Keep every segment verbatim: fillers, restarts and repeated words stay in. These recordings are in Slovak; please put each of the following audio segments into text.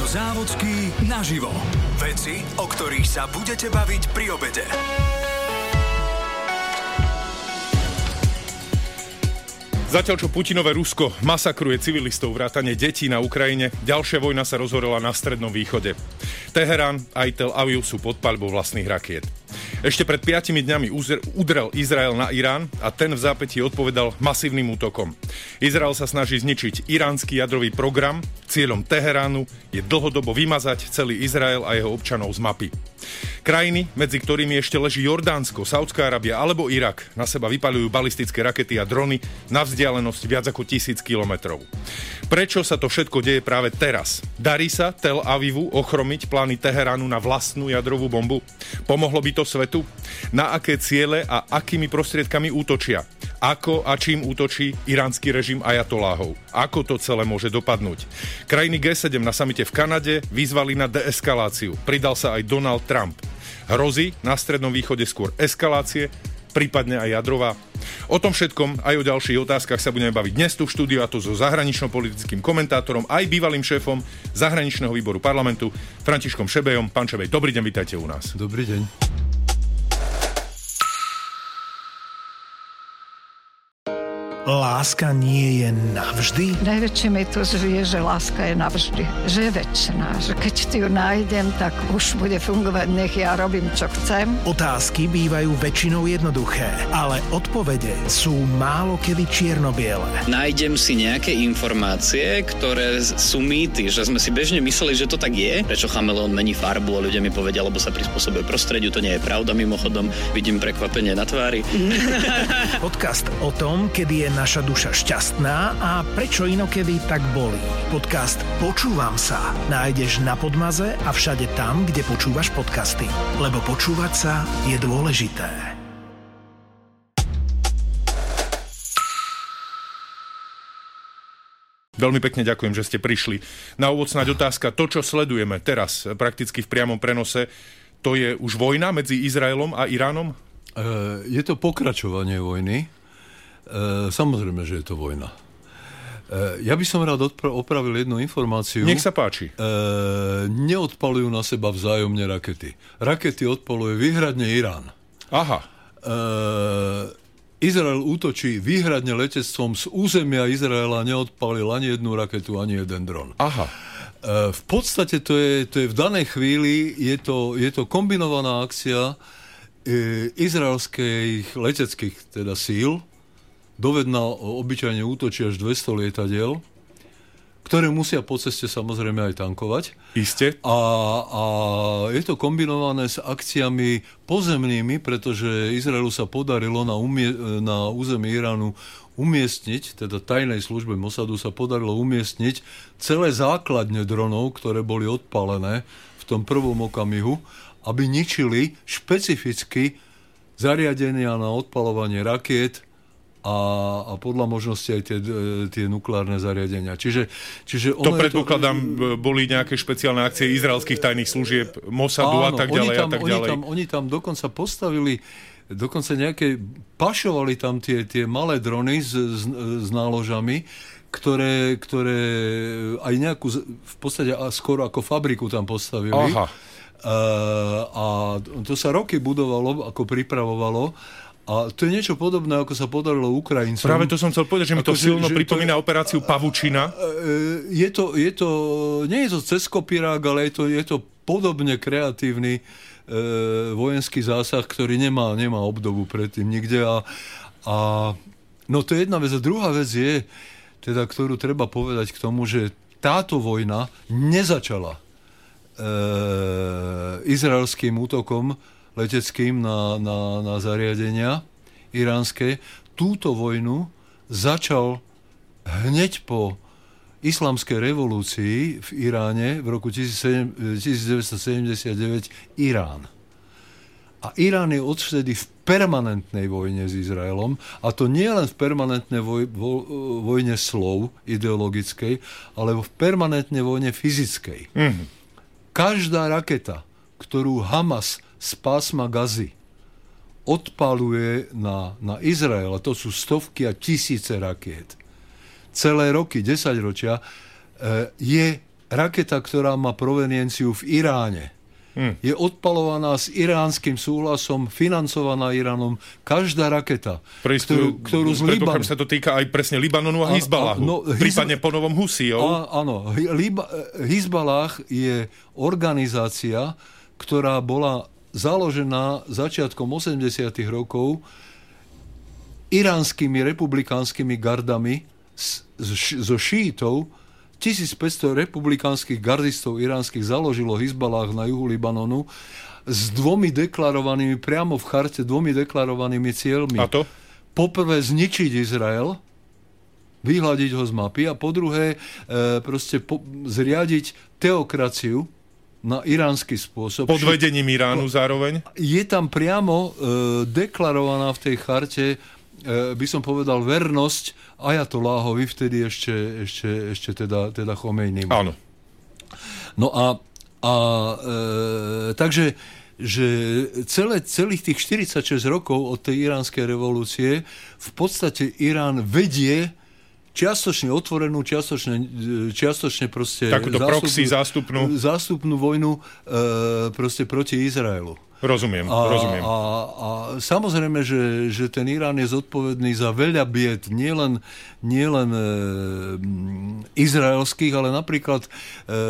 Závodský naživo. Veci, o ktorých sa budete baviť pri obede. Zatiaľ, čo Putinové Rusko masakruje civilistov vrátane detí na Ukrajine, ďalšia vojna sa rozhorela na Strednom východe. Teherán aj Tel Aviv sú pod paľbou vlastných rakiet. Ešte pred piatimi dňami udrel Izrael na Irán a ten v zápätí odpovedal masívnym útokom. Izrael sa snaží zničiť iránsky jadrový program. Cieľom Teheránu je dlhodobo vymazať celý Izrael a jeho občanov z mapy. Krajiny, medzi ktorými ešte leží Jordánsko, Saudská Arábia alebo Irak, na seba vypaľujú balistické rakety a drony na vzdialenosť viac ako tisíc kilometrov. Prečo sa to všetko deje práve teraz? Darí sa Tel Avivu ochromiť plány Teheránu na vlastnú jadrovú bombu? Pomohlo by to svetu? Na aké ciele a akými prostriedkami útočia? Ako a čím útočí iránsky režim ajatoláhov? Ako to celé môže dopadnúť? Krajiny gé sedem na samite v Kanade vyzvali na deeskaláciu. Pridal sa aj Donald Trump. Hrozí na Strednom východe skôr eskalácie, prípadne aj jadrová? O tom všetkom aj o ďalších otázkach sa budeme baviť dnes tu v štúdiu, a to so zahranično-politickým komentátorom, aj bývalým šéfom zahraničného výboru parlamentu Františkom Šebejom. Pán Šebej, dobrý deň, vítajte u nás. Dobrý deň. Láska nie je navždy? Najväčší mýtus je, že láska je navždy. Že je večná. Že keď ti ju nájdem, tak už bude fungovať, nech ja robím, čo chcem. Otázky bývajú väčšinou jednoduché, ale odpovede sú málo kedy čierno-biele. Nájdem si nejaké informácie, ktoré sú mýty, že sme si bežne mysleli, že to tak je. Prečo chameleón mení farbu a ľudia mi povedia, lebo sa prispôsobuje prostrediu. To nie je pravda, mimochodom. Vidím prekvapenie na tvári. Podcast o tom, kedy je naša duša šťastná a prečo inokedy tak bolí. Podcast Počúvam sa nájdeš na Podmaze a všade tam, kde počúvaš podcasty. Lebo počúvať sa je dôležité. Veľmi pekne ďakujem, že ste prišli. Na úvod snáď otázka. To, čo sledujeme teraz prakticky v priamom prenose, to je už vojna medzi Izraelom a Iránom? Je to pokračovanie vojny. E, samozrejme, že je to vojna. E, ja by som rád odpra- opravil jednu informáciu. Nech sa páči. E, neodpalujú na seba vzájomne rakety. Rakety odpaluje výhradne Irán. Aha. E, Izrael útočí výhradne letectvom z územia Izraela, neodpalil ani jednu raketu, ani jeden dron. Aha. E, v podstate to je, to je v danej chvíli, je to, je to kombinovaná akcia e, izraelských leteckých teda síl. Dovedná obyčajne útočí až dvesto lietadiel, ktoré musia po ceste samozrejme aj tankovať. Iste. A, a je to kombinované s akciami pozemnými, pretože Izraelu sa podarilo na, umie, na území Iránu umiestniť, teda tajnej službe Mossadu sa podarilo umiestniť celé základne dronov, ktoré boli odpálené v tom prvom okamihu, aby ničili špecificky zariadenia na odpaľovanie rakiet A, a podľa možnosti aj tie, tie nukleárne zariadenia. Čiže, čiže to predpokladám, to... boli nejaké špeciálne akcie izraelských tajných služieb, Mossadu a tak ďalej tam, a tak oni ďalej. Tam, oni tam dokonca postavili, dokonca nejaké, pašovali tam tie, tie malé drony s, s, s náložami, ktoré, ktoré aj nejakú, v podstate skoro ako fabriku tam postavili. Aha. A, a to sa roky budovalo, ako pripravovalo. A to je niečo podobné, ako sa podarilo Ukrajincom. Práve to som chcel povedať, že mi to ako, silno že, že pripomína to, operáciu Pavučina. Je to, je to, nie je to cez kopírák, ale je to, je to podobne kreatívny e, vojenský zásah, ktorý nemá, nemá obdobu predtým nikde. A, a, no to je jedna vec. A druhá vec je, teda, ktorú treba povedať k tomu, že táto vojna nezačala e, izraelským útokom leteckým na, na, na zariadenia iránske. Túto vojnu začal hneď po islamskej revolúcii v Iráne v roku devätnásťsedemdesiatdeväť Irán. A Irán je odvtedy v permanentnej vojne s Izraelom, a to nie len v permanentnej voj, vo, vojne slov ideologickej, ale v permanentnej vojne fyzickej. Mm-hmm. Každá raketa, ktorú Hamas z pásma Gazy odpaluje na, na Izrael, a to sú stovky a tisíce rakiet, celé roky, desaťročia, je raketa, ktorá má provenienciu v Iráne. Hmm. Je odpalovaná s iránskym súhlasom, financovaná Iránom každá raketa, Pristú, ktorú, ktorú z Libanonu... sa to týka aj presne Libanonu a, a Hizbalahu. No, prípadne po novom Husijov. A, áno, Liba, Hizbalah je organizácia, ktorá bola založená začiatkom osemdesiatych rokov iránskymi republikánskymi gardami zo šítov. tisícpäťsto republikánskych gardistov iránskych založilo Hizbalah na juhu Libanonu s dvomi deklarovanými, priamo v charte, dvomi deklarovanými cieľmi. A to? Poprvé zničiť Izrael, vyhľadiť ho z mapy a po druhé e, proste po, zriadiť teokraciu na iránsky spôsob. Pod vedením Iránu zároveň? Je tam priamo e, deklarovaná v tej charte, e, by som povedal, vernosť Ajatolláhovi, vtedy ešte, ešte, ešte teda, teda Chomejnimu. Áno. No a, a e, takže že celé, celých tých štyridsaťšesť rokov od tej iránskej revolúcie v podstate Irán vedie čiastočne otvorenú, čiastočne, čiastočne proste... Takúto proxy zástupnú. Zástupnú vojnu e, proste proti Izraelu. Rozumiem, a, rozumiem. A, a samozrejme, že, že ten Irán je zodpovedný za veľa bied, nielen, nielen e, izraelských, ale napríklad e,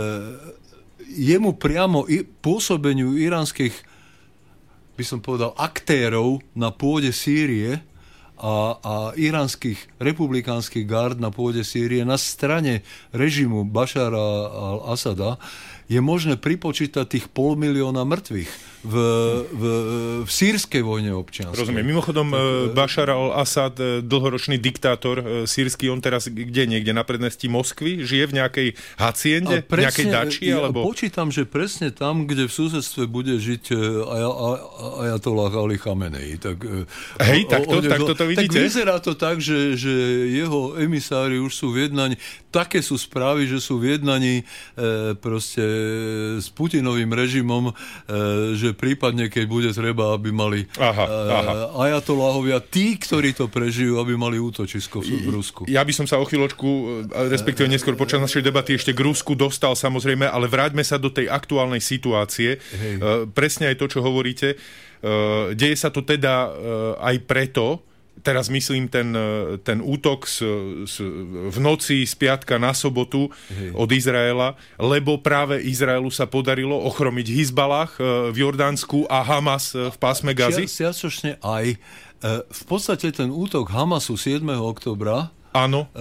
jemu priamo i, pôsobeniu iránskych, by som povedal, aktérov na pôde Sýrie a, a iránskych republikánskych gard na pôde Sýrie na strane režimu Bašara al-Asada je možné pripočítať tých pol milióna mŕtvych v, v, v sýrskej vojne občianskej. Rozumiem. Mimochodom, tak, Bašar al-Asad, dlhoročný diktátor sírsky, on teraz kde? Niekde na predmestí Moskvy? Žije v nejakej haciende? V nejakej dači? Ja alebo... počítam, že presne tam, kde v susedstve bude žiť Ajatollah Ali Chamenei. Tak, Hej, takto, takto to vidíte? Tak vyzerá to tak, že, že jeho emisári už sú v jednaní. Také sú správy, že sú v jednaní e, proste s Putinovým režimom, e, že prípadne, keď bude treba, aby mali aha, aha. ajatoláhovia, tí, ktorí to prežijú, aby mali útočisko v Rusku. Ja by som sa o chvíľočku, respektíve neskôr počas našej debaty ešte k Rusku dostal, samozrejme, ale vráťme sa do tej aktuálnej situácie. Hej. Presne aj to, čo hovoríte. Deje sa to teda aj preto, teraz myslím ten, ten útok z, z, v noci z piatka na sobotu Hej. od Izraela, lebo práve Izraelu sa podarilo ochromiť Hizbalah v Jordánsku a Hamas v pásme Gazy? Čiastočne aj. V podstate ten útok Hamasu siedmeho októbra Áno. E,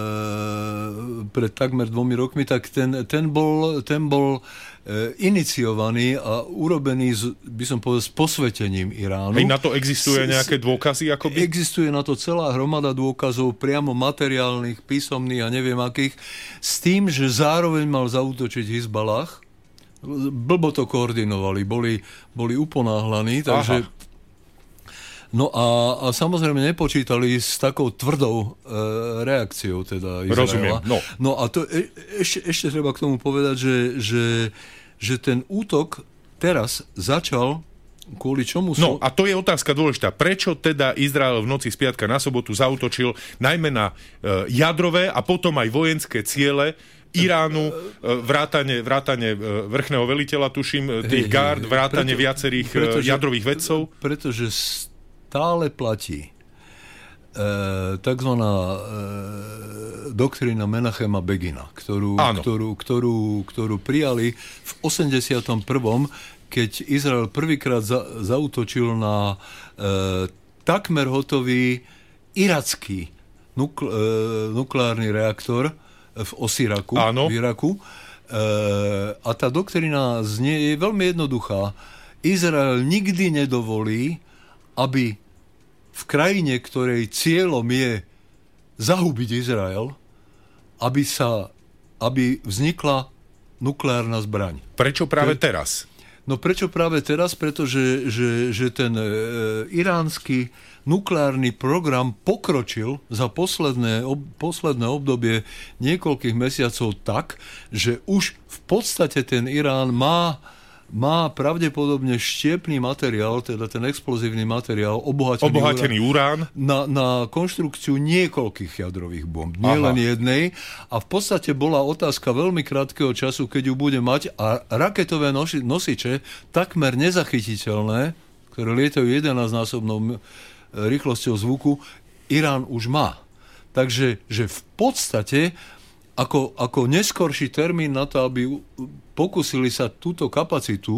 pred takmer dvomi rokmi, tak ten, ten bol, ten bol e, iniciovaný a urobený, z, by som povedal, s posvetením Iránu. Hej, na to existuje nejaké dôkazy? Akoby? Existuje na to celá hromada dôkazov, priamo materiálnych, písomných a neviem akých, s tým, že zároveň mal zaútočiť Hizbalah. Blbo to koordinovali, boli, boli uponáhlaní, takže... Aha. No a, a samozrejme nepočítali s takou tvrdou e, reakciou teda Izraela. Rozumiem, no. No a to e, ešte, ešte treba k tomu povedať, že, že, že ten útok teraz začal kvôli čomu... No a to je otázka dôležitá. Prečo teda Izrael v noci z piatka na sobotu zaútočil najmä na e, jadrové a potom aj vojenské ciele Iránu, vrátane, vrátane vrchného veliteľa, tuším, tých gard, vrátane preto, viacerých pretože, jadrových vedcov? Pretože stále platí e, takzvaná e, doktrína Menachema Begina, ktorú, ktorú, ktorú, ktorú prijali v osemdesiatom prvom, keď Izrael prvýkrát za, zaútočil na e, takmer hotový iracký nukle, e, nukleárny reaktor v Osiraku, Áno. v Iraku. E, a tá doktrína znie, je veľmi jednoduchá. Izrael nikdy nedovolí, aby v krajine, ktorej cieľom je zahubiť Izrael, aby, sa, aby vznikla nukleárna zbraň. Prečo práve Pre... teraz? No prečo práve teraz? Pretože že, že ten e, iránsky nukleárny program pokročil za posledné, ob, posledné obdobie niekoľkých mesiacov tak, že už v podstate ten Irán má má pravdepodobne štiepný materiál, teda ten explozívny materiál, obohatený, obohatený urán, na, na konštrukciu niekoľkých jadrových bomb, nie len jednej. A v podstate bola otázka veľmi krátkeho času, keď ju bude mať, a raketové nosi, nosiče, takmer nezachytiteľné, ktoré lietajú jedenásťnásobnou rýchlosťou zvuku, Irán už má. Takže že v podstate Ako, ako neskorší termín na to, aby pokúsili sa túto kapacitu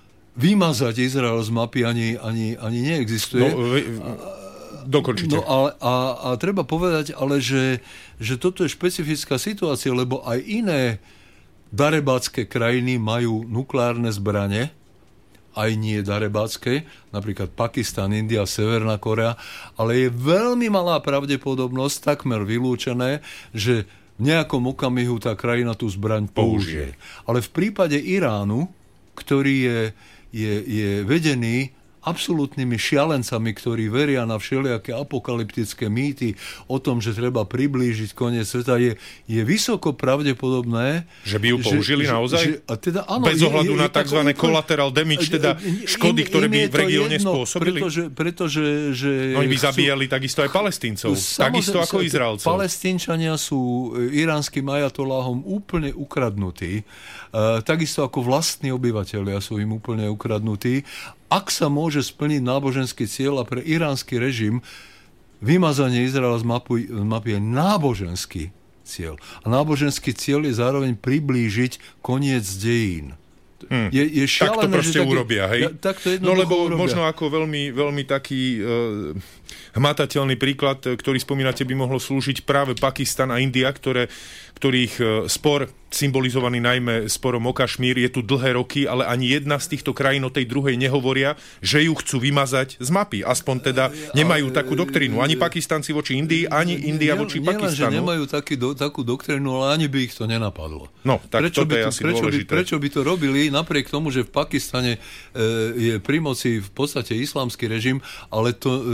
vymazať Izrael z mapy, ani, ani, ani neexistuje. No, dokončite. No, ale, a, a treba povedať, ale že, že toto je špecifická situácia, lebo aj iné darebácké krajiny majú nukleárne zbrane, aj nie darebácké, napríklad Pakistan, India, Severná Korea, ale je veľmi malá pravdepodobnosť, takmer vylúčené, že v nejakom okamihu tá krajina tú zbraň použije. Ale v prípade Iránu, ktorý je, je, je vedený absolútnymi šialencami, ktorí veria na všelijaké apokalyptické mýty o tom, že treba priblížiť koniec sveta, je, je vysoko pravdepodobné, že by ju použili že, naozaj? Že, a teda, áno, bez ohľadu je, je, na tzv. Collateral damage, teda škody, im, ktoré im by v regióne jedno, spôsobili? Pretože, pretože že no, oni by zabíjali takisto aj Palestíncov, takisto ako Izraelcov. Palestínčania sú iránskym ajatoláhom úplne ukradnutí, uh, takisto ako vlastní obyvatelia sú im úplne ukradnutí. Ak sa môže splniť náboženský cieľ, a pre iránsky režim vymazanie Izraela z mapy, z mapy je náboženský cieľ. A náboženský cieľ je zároveň priblížiť koniec dejín. Hmm. Je, je šialené, tak to proste taký, urobia, hej? Tak to no lebo urobia. Možno ako veľmi, veľmi taký uh, hmatateľný príklad, ktorý spomínate, by mohlo slúžiť práve Pakistan a India, ktoré, ktorých uh, spor, symbolizovaný najmä sporom o Kašmír, je tu dlhé roky, ale ani jedna z týchto krajín o tej druhej nehovoria, že ju chcú vymazať z mapy. Aspoň teda nemajú takú doktrínu. Ani Pakistanci voči Indii, ani India nie, voči nie Pakistanu. Nie len, že nemajú taký do, takú doktrínu, ale ani by ich to nenapadlo. No, tak prečo toto by je to, asi prečo dôležité. By, prečo by to robili, napriek tomu, že v Pakistane e, je pri moci v podstate islamský režim, ale to e,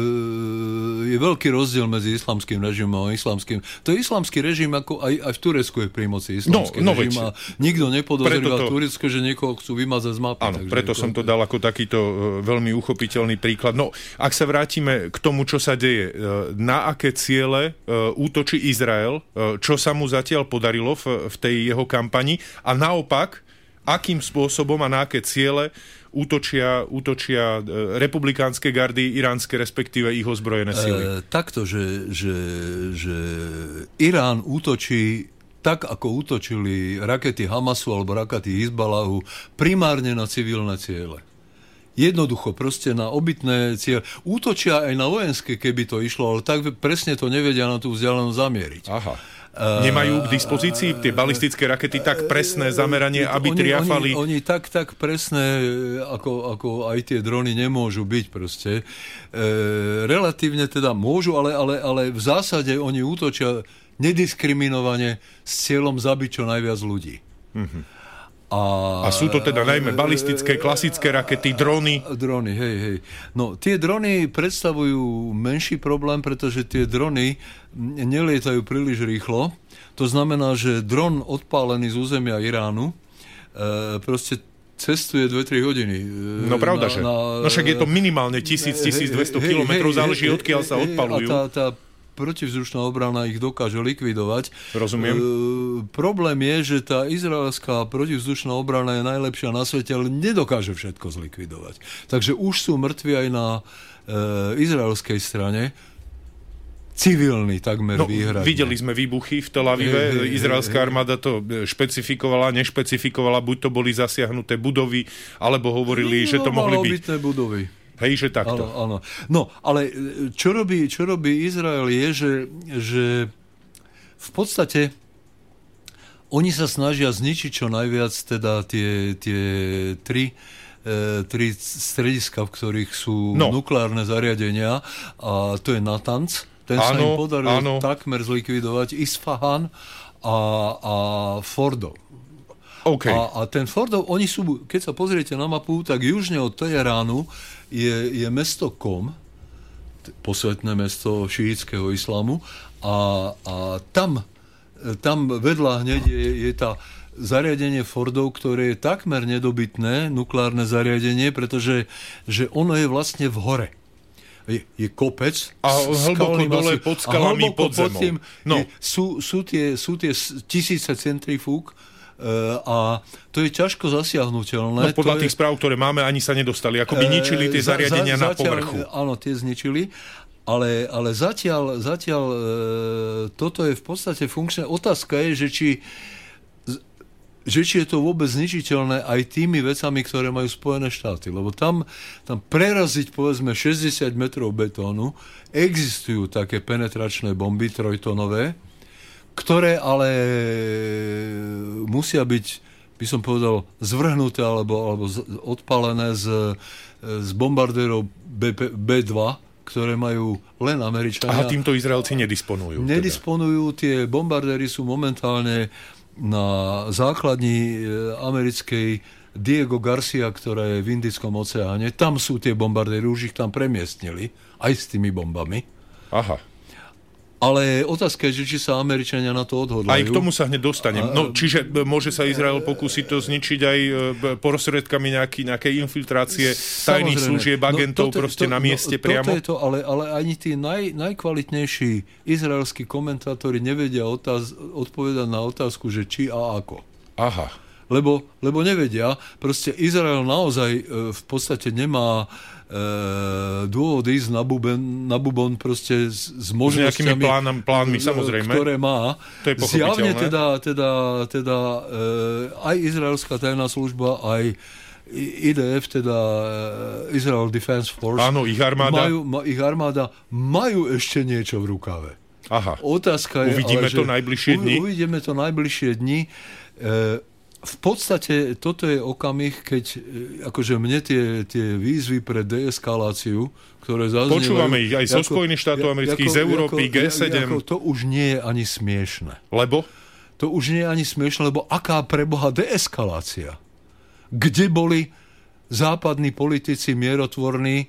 je veľký rozdiel medzi islamským režimom a islamským. To je islamský režim, ako aj, aj v Turecku je pri moci islamský no, no, režim. veď, a nikto nepodozrieva to... Turecko, že niekoho chcú vymazať z mapy. Áno, preto to... som to dal ako takýto uh, veľmi uchopiteľný príklad. No, ak sa vrátime k tomu, čo sa deje, uh, na aké ciele uh, útočí Izrael, uh, čo sa mu zatiaľ podarilo v, v tej jeho kampani, a naopak, akým spôsobom a na aké ciele útočia, útočia uh, republikánske gardy, iránske, respektíve ich ozbrojené sily. E, takto, že, že, že Irán útočí tak, ako útočili rakety Hamasu alebo rakety Hizbalahu, primárne na civilné ciele. Jednoducho, proste na obytné ciele. Útočia aj na vojenské, keby to išlo, ale tak presne to nevedia na tú vzdialenosť zamieriť. Aha. Nemajú k dispozícii tie balistické rakety tak presné zameranie, aby oni, triafali? Oni, oni tak, tak presné, ako, ako aj tie drony nemôžu byť proste. E, relatívne teda môžu, ale, ale, ale v zásade oni útočia nediskriminovane s cieľom zabiť čo najviac ľudí. Mm-hmm. A, a sú to teda najmä balistické, klasické rakety, drony? Drony, hej, hej. No, tie drony predstavujú menší problém, pretože tie drony nelietajú príliš rýchlo. To znamená, že dron odpálený z územia Iránu e, proste cestuje dve tri hodiny. No pravda, na, že. Na, no však je to minimálne tisíc až tisícdvesto kilometrov, záleží odkiaľ sa odpalujú. A tá, tá protivzdušná obrana ich dokáže likvidovať. Rozumiem. E, problém je, že tá izraelská protivzdušná obrana je najlepšia na svete, ale nedokáže všetko zlikvidovať. Takže už sú mŕtvi aj na e, izraelskej strane. Civilný takmer no, výhradne. Videli sme výbuchy v Tel Avive. Hey, hey, Izraelská hey, armáda to špecifikovala, nešpecifikovala. Buď to boli zasiahnuté budovy, alebo hovorili, no, že to mohli byť obytné budovy. Hej, že takto. Áno, áno. No, ale čo robí, čo robí Izrael je, že, že v podstate oni sa snažia zničiť čo najviac teda tie, tie tri, e, tri strediska, v ktorých sú no. nukleárne zariadenia, a to je Natanz. Ten áno, sa im podarilo áno. takmer zlikvidovať, Isfahan a, a Fordov. Okay. A, a ten Fordov, oni sú, keď sa pozriete na mapu, tak južne od Teheránu je, je mesto Kom, posvetné mesto šiítského islamu, a, a tam, tam vedľa hneď je, je tá zariadenie Fordov, ktoré je takmer nedobytné, nukleárne zariadenie, pretože že ono je vlastne v hore. Je, je kopec. A hlboko dole pod skalami, pod zemou. Tým, no. je, sú, sú, tie, sú tie tisíce centrifúg uh, a to je ťažko zasiahnuteľné. No podľa to tých je, správ, ktoré máme, ani sa nedostali. Ako by ničili tie za, zariadenia za, na zatiaľ, povrchu. Áno, tie zničili. Ale, ale zatiaľ, zatiaľ e, toto je v podstate funkčné. Otázka je, že či, že či je to vôbec zničiteľné aj tými vecami, ktoré majú Spojené štáty. Lebo tam, tam preraziť povedzme šesťdesiat metrov betónu, existujú také penetračné bomby trojtonové, ktoré ale musia byť, by som povedal, zvrhnuté alebo, alebo odpálené z, z bombardérov bé dva, ktoré majú len Američania. A týmto Izraelci nedisponujú. Nedisponujú, teda. Tie bombardéry sú momentálne na základni americkej Diego Garcia, ktorá je v Indickom oceáne. Tam sú tie bombardéry, už ich tam premiestnili, aj s tými bombami. Aha. Ale otázka je, či sa Američania na to odhodlajú. Aj k tomu sa hneď dostanem. No, čiže môže sa Izrael pokúsiť to zničiť aj prostredkami nejaký, nejakej infiltrácie tajných služieb, agentov no, proste to, na mieste no, priamo? Toto je to, ale, ale ani tí naj, najkvalitnejší izraelskí komentátori nevedia otáz, odpovedať na otázku, že či a ako. Aha. Lebo, lebo nevedia. Proste Izrael naozaj e, v podstate nemá e, dôvod ísť na, buben, na bubon proste s, s možnosťami, s nejakými plánami, plánmi, samozrejme, ktoré má. To je pochopiteľné. Zjavne teda, teda, teda e, aj izraelská tajná služba, aj í dé ef, teda Israel Defense Force, áno, ich armáda. Majú, ma, ich armáda majú ešte niečo v rukave. Aha. Otázka je, uvidíme ale, to najbližšie dni? Uvidíme to najbližšie dni. E, V podstate toto je okamih, keď akože mne tie, tie výzvy pre deeskaláciu, ktoré zaznievajú... Počúvame ich aj zo Spojených štátov amerických, z Európy, gé sedem. Ako, to už nie je ani smiešne. Lebo? To už nie je ani smiešne, lebo aká preboha deeskalácia? Kde boli západní politici mierotvorní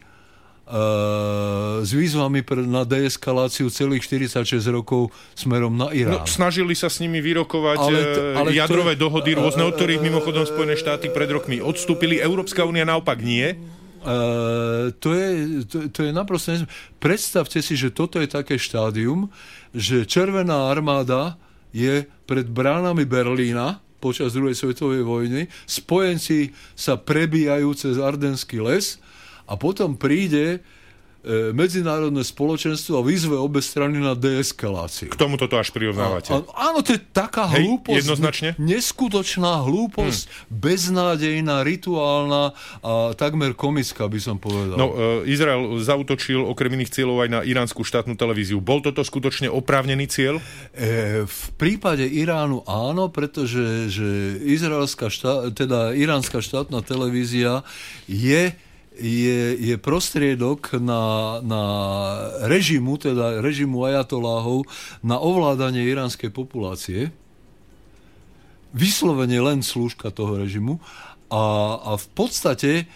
s výzvami na deeskaláciu celých štyridsaťšesť rokov smerom na Irán. No, snažili sa s nimi vyrokovať ale t- ale ktoré, jadrové dohody rôzne, od ktorých mimochodom Spojené štáty pred rokmi odstúpili. Európska únia naopak nie. Uh, to, je, to, to je naprosto... Predstavte si, že toto je také štádium, že Červená armáda je pred bránami Berlína počas druhej svetovej vojny, spojenci sa prebijajú cez Ardenský les a potom príde e, medzinárodné spoločenstvo a vyzve obe strany na deeskaláciu. K tomu toto až prirovnávate. A, a, áno, to je taká Hej, hlúposť. Jednoznačne? Neskutočná hlúposť, hmm. beznádejná, rituálna a takmer komická, by som povedal. No, e, Izrael zaútočil okrem iných cieľov aj na iránsku štátnu televíziu. Bol toto skutočne oprávnený cieľ? E, v prípade Iránu áno, pretože že izraelská štát, teda iránska štátna televízia je Je, je prostriedok na, na režimu, teda režimu ajatoláhov, na ovládanie iránskej populácie. Vyslovene len slúžka toho režimu. A, a v podstate e,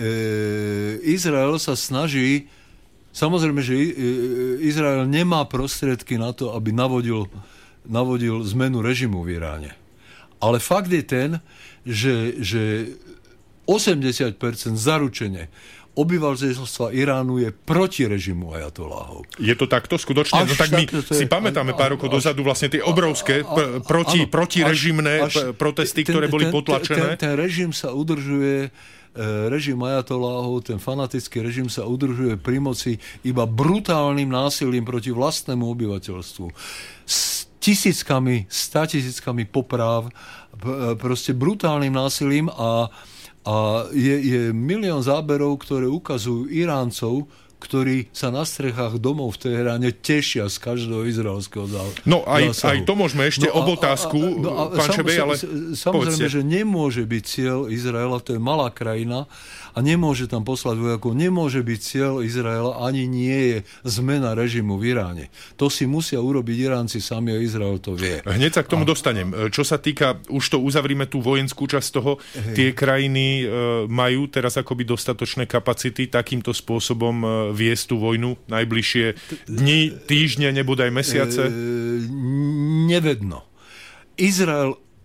Izrael sa snaží, samozrejme, že Izrael nemá prostriedky na to, aby navodil, navodil zmenu režimu v Iráne. Ale fakt je ten, že, že osemdesiat percent zaručene obyvateľstva Iránu je proti režimu ajatoláhov. Je to takto skutočne? No tak my je, si pamätáme pár rokov dozadu vlastne tie obrovské pr- proti, protirežimné protesty, ktoré boli potlačené. Ten, ten, ten režim sa udržuje, režim ajatoláhov, ten fanatický režim sa udržuje pri moci iba brutálnym násilím proti vlastnému obyvateľstvu. S tisíckami, státisíckami popráv, proste brutálnym násilím a A je, je milión záberov, ktoré ukazujú Iráncov, ktorí sa na strechách domov v Teheráne tešia z každého izraelského zásahu. No aj, aj to môžeme ešte no, ob otázku, a, a, no, pán sam, Šebej, ale samozrejme, povedzte. Že nemôže byť cieľ Izraela, to je malá krajina a nemôže tam poslať vojakov, nemôže byť cieľ Izraela, ani nie je zmena režimu v Iráne. To si musia urobiť Iránci sami a Izrael to vie. Hneď sa k tomu a... dostanem. Čo sa týka, už to uzavrime tú vojenskú časť toho, Hej. tie krajiny e, majú teraz akoby dostatočné kapacity takýmto spôsobom e, viesť tú vojnu najbližšie dni, týždne, nebodaj mesiace? E, nevedno. Izrael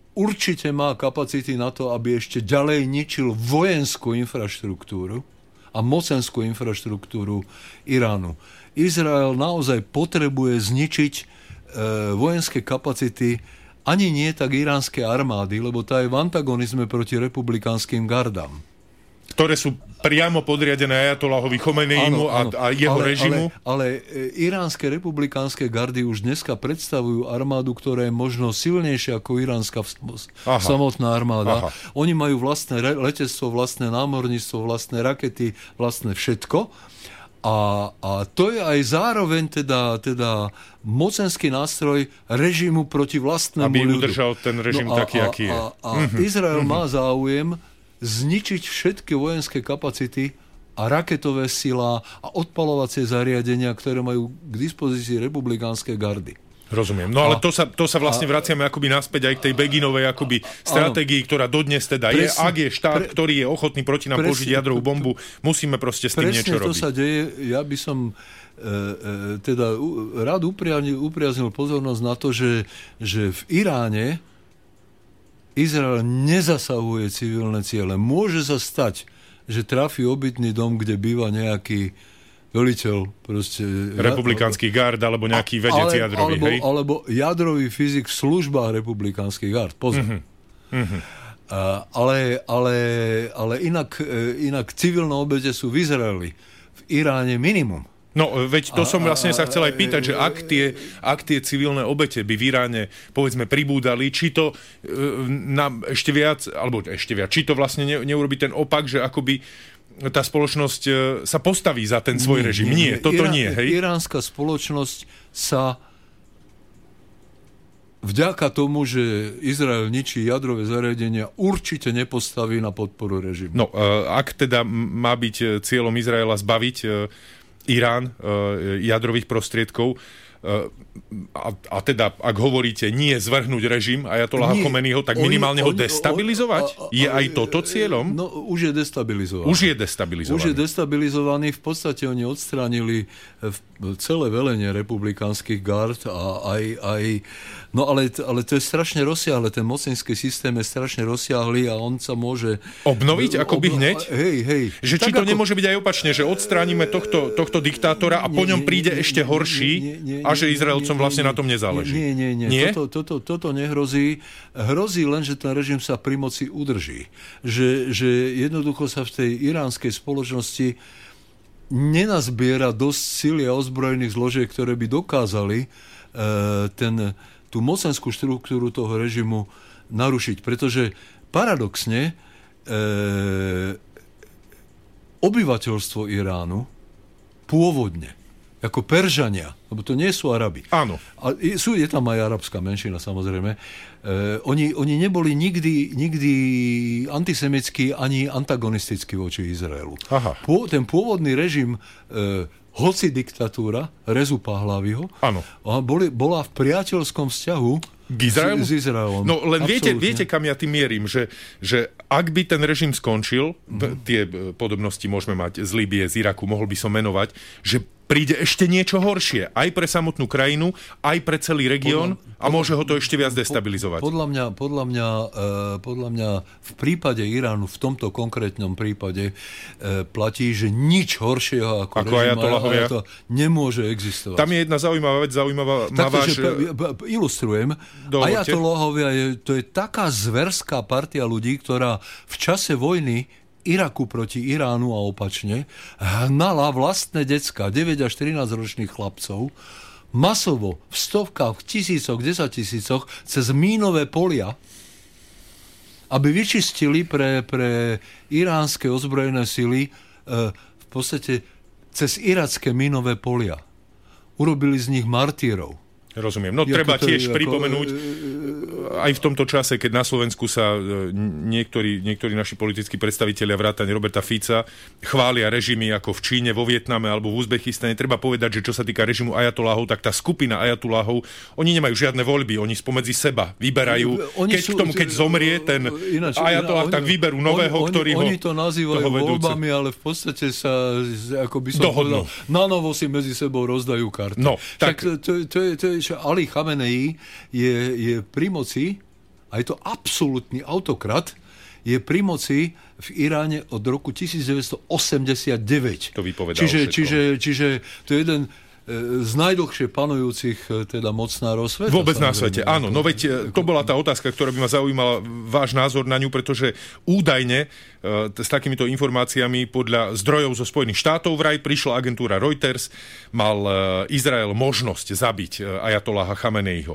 určite má kapacity na to, aby ešte ďalej ničil vojenskú infraštruktúru a mocenskú infraštruktúru Iránu. Izrael naozaj potrebuje zničiť e, vojenské kapacity ani nie tak iránskej armády, lebo tá je v antagonizme proti republikánskym gardám. Ktoré sú priamo podriadené ajatolláhovi Chomejnimu a, a jeho ale, režimu. Ale, ale iránske republikánske gardy už dneska predstavujú armádu, ktorá je možno silnejšia ako iránska Aha. samotná armáda. Aha. Oni majú vlastné letectvo, vlastné námorníctvo, vlastné rakety, vlastné všetko. A, a to je aj zároveň teda, teda mocenský nástroj režimu proti vlastnému aby ľudu. Aby udržal ten režim no a, taký, a, aký je. A, a mm-hmm. Izrael mm-hmm. má záujem zničiť všetky vojenské kapacity a raketové sila a odpalovacie zariadenia, ktoré majú k dispozícii republikánske gardy. Rozumiem. No ale A, to sa, to sa vlastne a, vraciame akoby naspäť aj k tej Beginovej akoby stratégii, ktorá dodnes teda presne, je. Ak je štát, pre, ktorý je ochotný proti nám presne, použiť jadrovú bombu, musíme proste s tým niečo robiť. Presne to sa deje. Ja by som e, e, teda u, rád upriaznil, upriaznil pozornosť na to, že, že v Iráne Izrael nezasahuje civilné ciele. Môže sa stať, že trafí obytný dom, kde býva nejaký veliteľ proste... Republikánskych gard, alebo nejaký vedec ale, jadrový, alebo, hej? Alebo jadrový fyzik v službách republikánskych gard. Pozor. Mm-hmm. Mm-hmm. Uh, ale, ale, ale inak, inak civilné obete sú v Izraeli. V Iráne minimum. No, veď to som vlastne sa chcel aj pýtať, že ak tie, ak tie civilné obete by v Iráne, povedzme, pribúdali, či to e, nám ešte viac, alebo ešte viac, či to vlastne ne, neurobí ten opak, že akoby tá spoločnosť sa postaví za ten svoj nie, režim. Nie, nie toto Irán, nie, hej? Iránska spoločnosť sa vďaka tomu, že Izrael ničí jadrové zariadenia, určite nepostaví na podporu režimu. No, ak teda má byť cieľom Izraela zbaviť Irán jadrových prostriedkov, A, a teda, ak hovoríte, nie zvrhnúť režim ajatolláha Chomejniho, tak minimálne oni, ho destabilizovať? On, a, a, je aj toto cieľom? No, už je destabilizovaný. Už je destabilizovaný. Už je destabilizovaný. V podstate oni odstránili celé velenie republikánskych gard a aj... aj no ale, ale to je strašne rozsiahle. Ten mocenský systém je strašne rozsiahlý a on sa môže... Obnoviť akoby obno... hneď? Hej, hej. Že či to ako... nemôže byť aj opačne, že odstránime tohto, tohto diktátora a po ňom príde nie, ešte horší nie, nie, nie, a že Izraelcom vlastne na tom nezáleží. Nie, nie, nie. nie? Toto, toto, toto nehrozí. Hrozí len, že ten režim sa pri moci udrží. Že, že jednoducho sa v tej iránskej spoločnosti nenazbiera dosť sily a ozbrojených zložiek, ktoré by dokázali uh, ten, tú mocenskú štruktúru toho režimu narušiť. Pretože paradoxne uh, obyvateľstvo Iránu pôvodne ako Peržania, lebo to nie sú Arabi. Áno. A sú, je tam aj arabská menšina, samozrejme. E, oni, oni neboli nikdy, nikdy antisemickí ani antagonistickí voči Izraelu. Aha. Pô, ten pôvodný režim, e, hoci diktatúra Rezu Pahlaviho, áno. Boli, bola v priateľskom vzťahu k Izraelu? S, s Izraelom. No len viete, viete, kam ja tým mierim, že, že ak by ten režim skončil, mm. tie podobnosti môžeme mať z Líbie, z Iraku, mohol by som menovať, že príde ešte niečo horšie. Aj pre samotnú krajinu, aj pre celý región a môže ho to ešte viac destabilizovať. Podľa mňa, podľa mňa, uh, podľa mňa v prípade Iránu, v tomto konkrétnom prípade, uh, platí, že nič horšieho ako, ako režim ajatolláhovia nemôže existovať. Tam je jedna zaujímavá vec, zaujímavá váš... Ilustrujem. Ajatolláhovia, je, to je taká zverská partia ľudí, ktorá v čase vojny Iraku proti Iránu a opačne hnala vlastné decka, deväť až trinásť ročných chlapcov, masovo, v stovkách, tisícoch, desaťtisícoch, cez mínové polia, aby vyčistili pre, pre iránske ozbrojené sily e, v podstate cez iracké mínové polia. Urobili z nich martírov. Rozumiem. No treba tiež pripomenúť, aj v tomto čase, keď na Slovensku sa niektorí, niektorí naši politickí predstavitelia vrátane Roberta Fica chvália režimy ako v Číne, vo Vietname alebo v Uzbekistane, treba povedať, že čo sa týka režimu ajatolláhov, tak tá skupina ajatolláhov, oni nemajú žiadne voľby, oni spomedzi seba vyberajú. Oni keď sú, k tomu, keď zomrie ten ináč, ajatolláh, tak vyberú nového, oni, ktorý ho... Oni to nazývajú voľbami, ale v podstate sa, ako by som dohodnú. Povedal, na novo si medzi sebou rozdajú karty. No, tak... to, to, to, je, to je, že Ali Chamenei je, je pri moci a je to absolútny autokrat, je pri moci v Iráne od roku devätnásťstoosemdesiatdeväť. To vypovedal čiže, všetko. čiže, čiže to je jeden z najdlhšie panujúcich teda mocnárov sveta. Vôbec na svete, áno. No veď to bola tá otázka, ktorá by ma zaujímala, váš názor na ňu, pretože údajne s takýmito informáciami podľa zdrojov zo Spojených štátov vraj prišla agentúra Reuters, mal Izrael možnosť zabiť ajatoláha Chameneiho.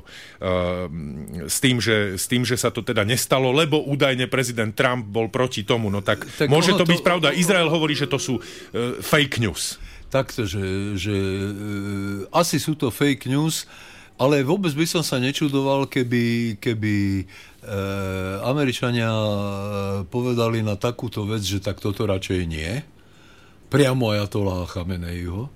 S tým, že, s tým, že sa to teda nestalo, lebo údajne prezident Trump bol proti tomu. No tak, tak môže to byť to... pravda. Izrael hovorí, že to sú uh, fake news. Takto, že, že e, asi sú to fake news, ale vôbec by som sa nečudoval, keby, keby e, Američania povedali na takúto vec, že tak toto radšej nie. Priamo ajatoláha Chameneiho.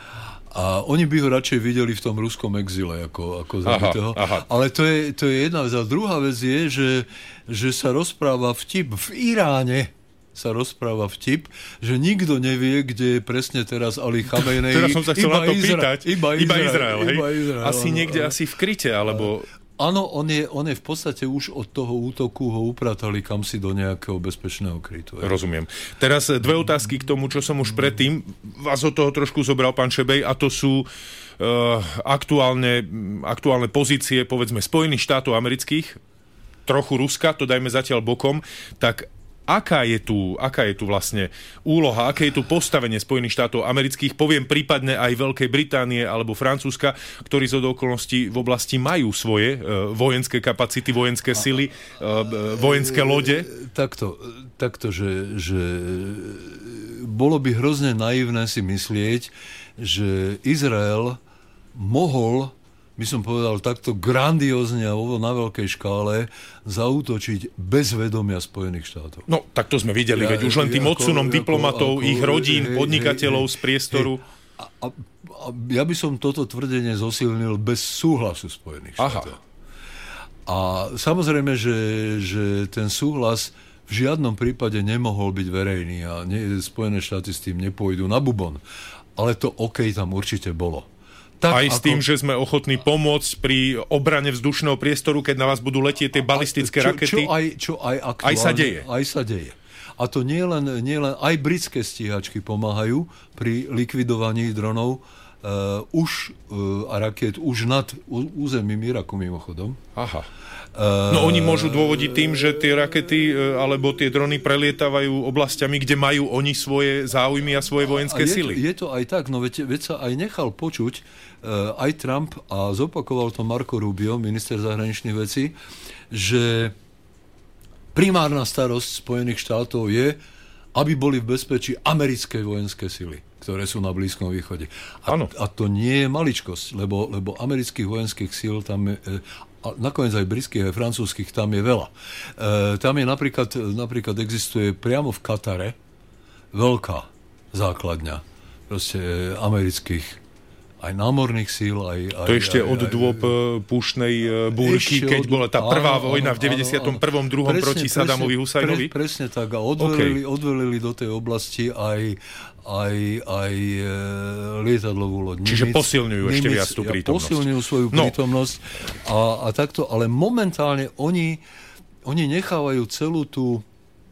A oni by ho radšej videli v tom ruskom exile ako, ako zabitého. Aha, aha. Ale to je, to je jedna vec. A druhá vec je, že, že sa rozpráva vtip v Iráne. sa rozpráva vtip, že nikto nevie, kde je presne teraz Ali Chamenei. Teraz som sa chcel na to Izra- pýtať. Iba Izrael. Iba Izrael, hej? Iba Izrael, asi áno, niekde áno. asi v kryte, alebo... Áno, on je, on je v podstate už od toho útoku ho upratali kamsi do nejakého bezpečného krytu. Je. Rozumiem. Teraz dve otázky k tomu, čo som už predtým vás od toho trošku zobral, pán Šebej, a to sú uh, aktuálne, aktuálne pozície, povedzme, Spojených štátov amerických, trochu Ruska, to dajme zatiaľ bokom, tak Aká je, tu, aká je tu vlastne úloha, aké je tu postavenie Spojených štátov amerických, poviem prípadne aj Veľkej Británie alebo Francúzska, ktorí z okolností v oblasti majú svoje uh, vojenské kapacity, vojenské sily, uh, vojenské lode? Takto, takto že, že bolo by hrozne naivné si myslieť, že Izrael mohol, by som povedal takto grandiózne a na veľkej škále zaútočiť bez vedomia Spojených štátov. No, tak to sme videli, ja, veď už len tým ako, odsunom ako, diplomatov, ako, ich rodín, hej, podnikateľov hej, z priestoru. Hej, a, a, a ja by som toto tvrdenie zosilnil bez súhlasu Spojených štátov. Aha. A samozrejme, že, že ten súhlas v žiadnom prípade nemohol byť verejný a ne, Spojené štáty s tým nepôjdu na bubon. Ale to OK tam určite bolo. Tak, aj ako... s tým, že sme ochotní pomôcť pri obrane vzdušného priestoru, keď na vás budú letieť tie balistické čo, rakety. Čo aj, čo aj aktuálne... Aj sa deje. Aj sa deje. A to nie len, nie len aj britské stíhačky pomáhajú pri likvidovaní dronov uh, už, uh, a rakiet už nad územím Iraku mimochodom. Aha. No oni môžu dôvodiť tým, že tie rakety alebo tie drony prelietávajú oblastiami, kde majú oni svoje záujmy a svoje vojenské a je, sily. Je to aj tak, no veď, veď sa aj nechal počuť uh, aj Trump a zopakoval to Marco Rubio, minister zahraničných vecí, že primárna starosť Spojených štátov je, aby boli v bezpečí americké vojenské sily, ktoré sú na Blízkom východe. A, a to nie je maličkosť, lebo, lebo amerických vojenských síl tam je, a nakoniec aj britských, aj francúzskych, tam je veľa. E, tam je napríklad, napríklad existuje priamo v Katare veľká základňa proste amerických aj námorných síl, aj... aj to ešte aj, od dôb púštnej búrky, keď od, bola tá prvá áno, vojna v deväťdesiatom prvom druhom proti Saddamovi Husajnovi? Pre, presne tak. A odvelili, okay. odvelili do tej oblasti aj, aj, aj e, lietadlovú loď. Čiže Nimic, posilňujú ešte Nimic, viac tú prítomnosť. Posilňujú svoju no. prítomnosť a, a takto, ale momentálne oni, oni nechávajú celú tú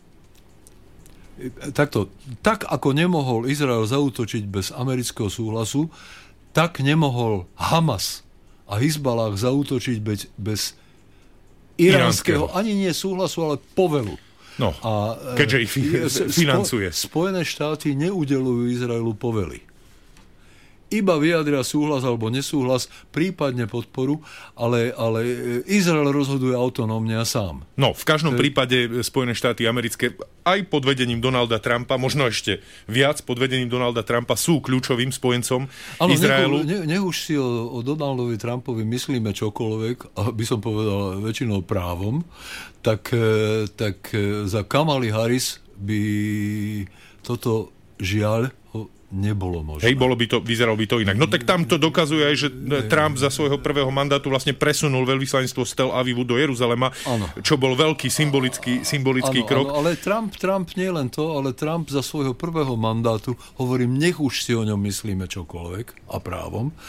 takto, tak ako nemohol Izrael zaútočiť bez amerického súhlasu, tak nemohol Hamas a Hizbalách zaútočiť bez, bez iránskeho, ani nie súhlasu, ale povelu. No, a, keďže ich financuje. Spojené štáty neudeľujú Izraelu povely. Iba vyjadria súhlas alebo nesúhlas, prípadne podporu, ale, ale Izrael rozhoduje autonómne a sám. No, v každom to... prípade Spojené štáty americké aj pod vedením Donalda Trumpa, možno ešte viac pod vedením Donalda Trumpa, sú kľúčovým spojencom ano, Izraelu. Nech, nech už si o, o Donaldovi Trumpovi myslíme čokoľvek, a by som povedal väčšinou právom, tak, tak za Kamali Harris by toto žiaľ nebolo možné. Hej, bolo by to, vyzeralo by to inak. No tak tam to dokazuje aj, že Trump za svojho prvého mandátu vlastne presunul veľvyslanectvo z Tel Avivu do Jeruzalema, ano. Čo bol veľký symbolický, symbolický ano, krok. Ano, ale Trump, Trump nie len to, ale Trump za svojho prvého mandátu, hovorím, nech už si o ňom myslíme čokoľvek, a právom,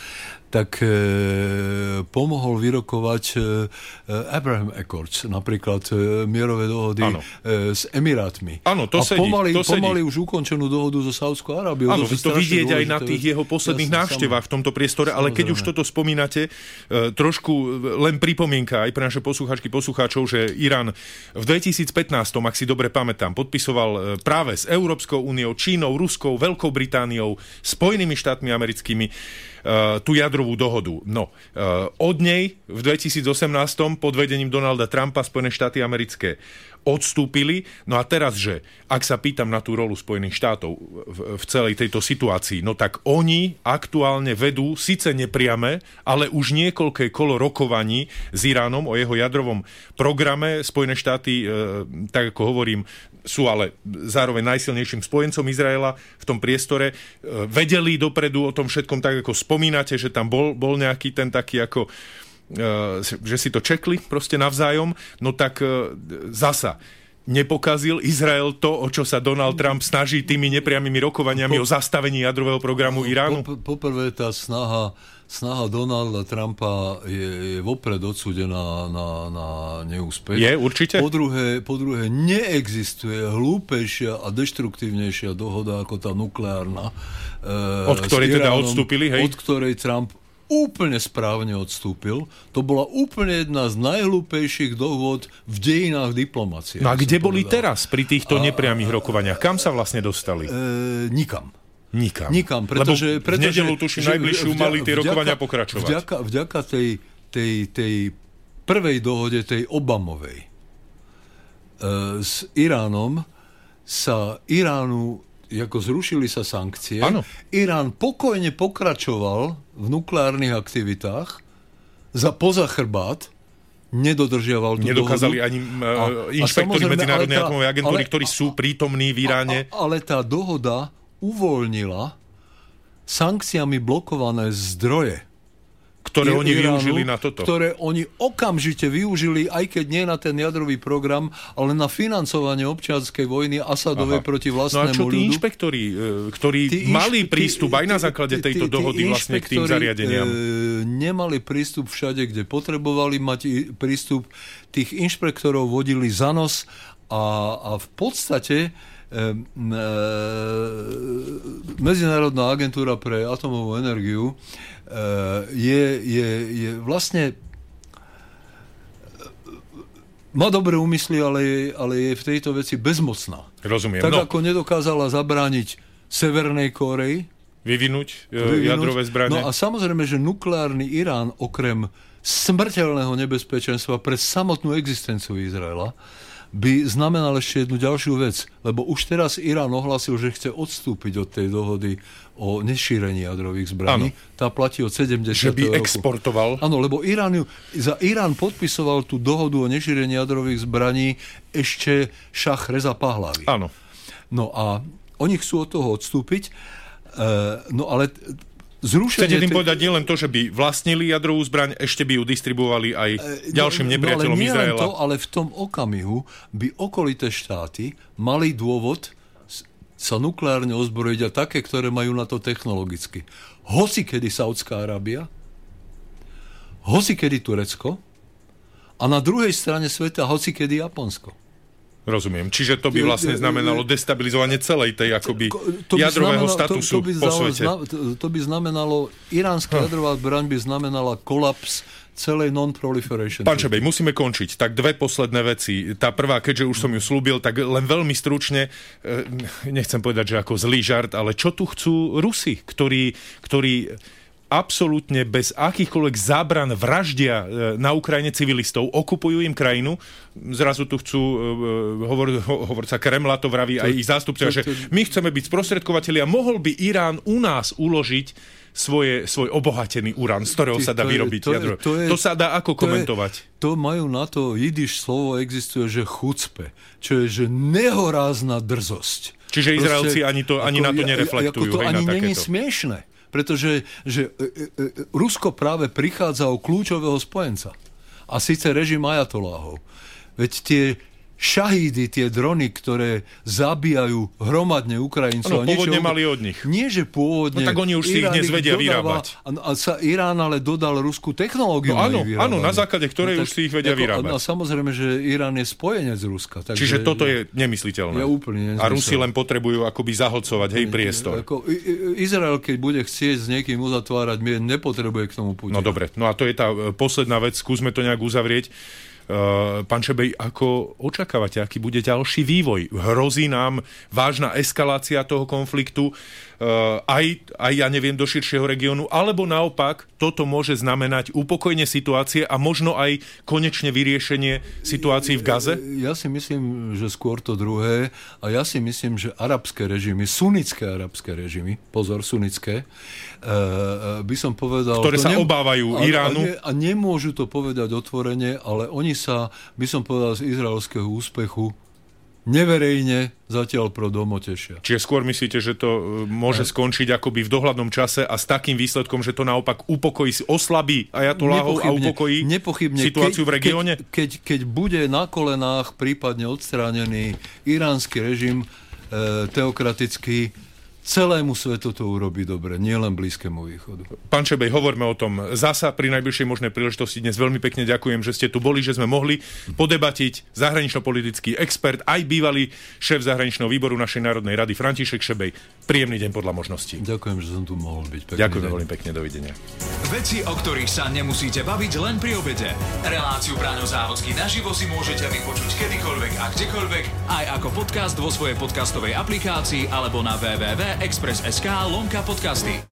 tak e, pomohol vyrokovať e, Abraham Accords, napríklad e, mierové dohody e, s Emirátmi. Áno, to a sedí. pomaly, To pomaly sedí. už ukončenú dohodu so Saudskou Arábiou. Áno, to, to vidieť aj na tých jeho posledných Jasne, návštevách v tomto priestore, ale keď už toto spomínate, e, trošku len pripomienka aj pre naše poslucháčky, poslucháčov, že Irán v dvetisícpätnásť, ak si dobre pamätám, podpisoval práve s Európskou úniou, Čínou, Ruskou, Veľkou Britániou, Spojenými štátmi americkými Uh, tú jadrovú dohodu. No, uh, od nej v dvetisícosemnásť pod vedením Donalda Trumpa Spojené štáty americké odstúpili. No a teraz, že ak sa pýtam na tú rolu Spojených štátov v, v celej tejto situácii, no tak oni aktuálne vedú síce nepriame, ale už niekoľké kolo rokovaní s Iránom o jeho jadrovom programe. Spojené štáty, uh, tak ako hovorím, sú ale zároveň najsilnejším spojencom Izraela v tom priestore. Vedeli dopredu o tom všetkom, tak ako spomínate, že tam bol, bol nejaký ten taký ako, že si to čekli proste navzájom, no tak zasa nepokazil Izrael to, o čo sa Donald Trump snaží tými nepriamými rokovaniami po, o zastavení jadrového programu Iránu? Po, poprvé tá snaha Snaha Donalda Trumpa je, je vopred odsúdená na, na neúspech. Je, určite? Po druhé, po druhé, neexistuje hlúpejšia a deštruktívnejšia dohoda ako tá nukleárna. E, od ktorej teda odstúpili, hej? Od ktorej Trump úplne správne odstúpil. To bola úplne jedna z najhlúpejších dohôd v dejinách diplomácie. No a kde boli povedal. teraz pri týchto a, nepriamých rokovaniach? Kam sa vlastne dostali? E, nikam. Nikam. Nikam, pretože, Lebo pretože, v nedeľu tuším najbližšiu vďaka, mali tie rokovania vďaka, pokračovať. Vďaka, vďaka tej, tej, tej prvej dohode, tej Obamovej e, s Iránom sa Iránu, ako zrušili sa sankcie, ano. Irán pokojne pokračoval v nukleárnych aktivitách za poza chrbát, nedodržiaval tú Nedokázali dohodu. ani uh, inšpektori Medzinárodnej atomovej agentúry, ktorí sú prítomní v Iráne. A, a, ale tá dohoda uvoľnila sankciami blokované zdroje, ktoré oni Iránu, využili na toto. Ktoré oni okamžite využili, aj keď nie na ten jadrový program, ale na financovanie občianskej vojny Asadovej Aha. proti vlastnému ľudu. No a čo tí ľudu? inšpektori, ktorí tí mali inšpe- prístup aj na základe tejto tí, tí, dohody tí vlastne k tým zariadeniam? E, nemali prístup všade, kde potrebovali mať prístup. Tých inšpektorov vodili za nos a, a v podstate Medzinárodná agentúra pre atomovú energiu je, je, je vlastne má dobré úmysly, ale je, ale je v tejto veci bezmocná. Rozumiem. Tak no. ako nedokázala zabrániť Severnej Kórei vyvinúť, vyvinúť jadrové zbrane. No a samozrejme, že nukleárny Irán okrem smrteľného nebezpečenstva pre samotnú existenciu Izraela by znamenal ešte jednu ďalšiu vec, lebo už teraz Irán ohlásil, že chce odstúpiť od tej dohody o nešírení jadrových zbraní. Ano. Tá platí od sedemdesiateho Že by roku. exportoval. Áno, lebo Irán, za Irán podpisoval tú dohodu o nešírení jadrových zbraní ešte šach Reza Pahlavi. Áno. No a oni chcú od toho odstúpiť, uh, no ale zrušenie... Chcete tým te... povedať nielen to, že by vlastnili jadrovú zbraň, ešte by ju distribuovali aj ďalším no, nepriateľom no, ale Izraela. To, ale v tom okamihu by okolité štáty mali dôvod sa nukleárne ozbrojiť a také, ktoré majú na to technologicky. Hoci kedy Saudská Arábia, hoci kedy Turecko a na druhej strane sveta hoci kedy Japonsko. Rozumiem. Čiže to by vlastne znamenalo destabilizovanie celej tej akoby to by jadrového znamenalo, statusu to, to by po svete. Zna, to, to by znamenalo, iránska hm. jadrová zbraň by znamenala kolaps celej non-proliferation. Pán Čebej, musíme končiť. Tak dve posledné veci. Tá prvá, keďže už som ju slúbil, tak len veľmi stručne, nechcem povedať, že ako zlý žart, ale čo tu chcú Rusi, ktorí, ktorí absolútne bez akýchkoľvek zábran vraždia na Ukrajine civilistov, okupujú im krajinu, zrazu tu chcú, hovor, hovorca Kremla to vraví aj ich zástupcovia, že my chceme byť sprostredkovatelia, mohol by Irán u nás uložiť svoje, svoj obohatený urán, z ktorého sa dá vyrobiť jadro. To, to sa dá ako to komentovať? Je, to majú na to, jidiš slovo existuje, že chucpe, čo je, že nehorázna drzosť. Čiže Izraelci ani, to, ani ako, na to nereflektujú. Ako to hej, ani na není takéto. Smiešné. Pretože že, e, e, Rusko práve prichádza o kľúčového spojenca. A síce režim ajatoláhov. Veď tie šahídy, tie drony, ktoré zabíjajú hromadne Ukrajincov. Áno, pôvodne niečo, mali od nich. Nie, že pôvodne. No tak oni už si ich dnes vedia vyrábať. A, a sa Irán ale dodal ruskú technológiu. No áno, áno, na základe ktorej no, tak, už si ich vedia ako, vyrábať. A, a samozrejme, že Irán je spojenec Ruska. Takže, Čiže toto je nemysliteľné. Je úplne nemysliteľné. A Rusi len potrebujú akoby zahlcovať, hej, priestor. Ako, Izrael, keď bude chcieť s niekým uzatvárať mier, nepotrebuje k tomu Putina. No dobre, no a to je tá posledná vec, skúsme to nejak uzavrieť. Uh, pán Šebej, ako očakávate, aký bude ďalší vývoj? Hrozí nám vážna eskalácia toho konfliktu, uh, aj, aj, ja neviem, do širšieho regiónu, alebo naopak, toto môže znamenať upokojenie situácie a možno aj konečne vyriešenie situácií v Gaze? Ja si myslím, že skôr to druhé, a ja si myslím, že arabské režimy, sunnické arabské režimy, pozor, sunnické, uh, by som povedal... Ktoré sa nem- obávajú a, Iránu. A, ne, a nemôžu to povedať otvorene, ale oni sa, by som povedal, z izraelského úspechu neverejne zatiaľ pro domo tešia. Čiže skôr myslíte, že to môže skončiť akoby v dohľadnom čase a s takým výsledkom, že to naopak upokojí, oslabí ajatoláhov a upokojí nepochybne, situáciu keď, v regióne? Keď, keď, keď bude na kolenách prípadne odstránený iránsky režim e, teokratický, celému svetu to urobí dobre, nielen Blízkému východu. Pán Šebej, hovorme o tom zasa pri najbližšej možnej príležitosti. Dnes veľmi pekne ďakujem, že ste tu boli, že sme mohli podebatiť. Zahranično-politický expert, aj bývalý šéf zahraničného výboru našej Národnej rady František Šebej. Príjemný deň podľa možností. Ďakujem, že som tu mohol byť. Ďakujem veľmi pekne, dovidenia. Veci, o ktorých sa nemusíte baviť len pri obede. Reláciu Braňo Závodský naživo si môžete vypočuť kedykoľvek a kdekoľvek, aj ako podcast vo svojej podcastovej aplikácii alebo na w w w bodka express bodka es ká lomka podcasty.